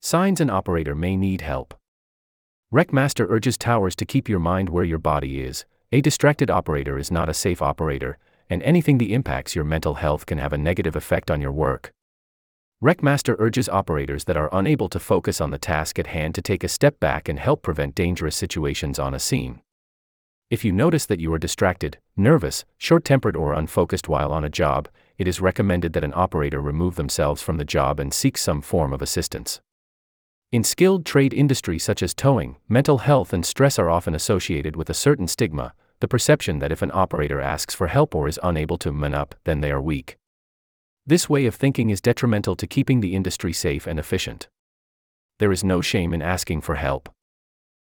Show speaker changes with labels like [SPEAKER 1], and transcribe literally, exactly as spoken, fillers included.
[SPEAKER 1] Signs an operator may need help. Wreckmaster urges towers to keep your mind where your body is. A distracted operator is not a safe operator, and anything that impacts your mental health can have a negative effect on your work. Wreckmaster urges operators that are unable to focus on the task at hand to take a step back and help prevent dangerous situations on a scene. If you notice that you are distracted, nervous, short-tempered or unfocused while on a job, it is recommended that an operator remove themselves from the job and seek some form of assistance. In skilled trade industries such as towing, mental health and stress are often associated with a certain stigma, the perception that if an operator asks for help or is unable to man up, then they are weak. This way of thinking is detrimental to keeping the industry safe and efficient. There is no shame in asking for help.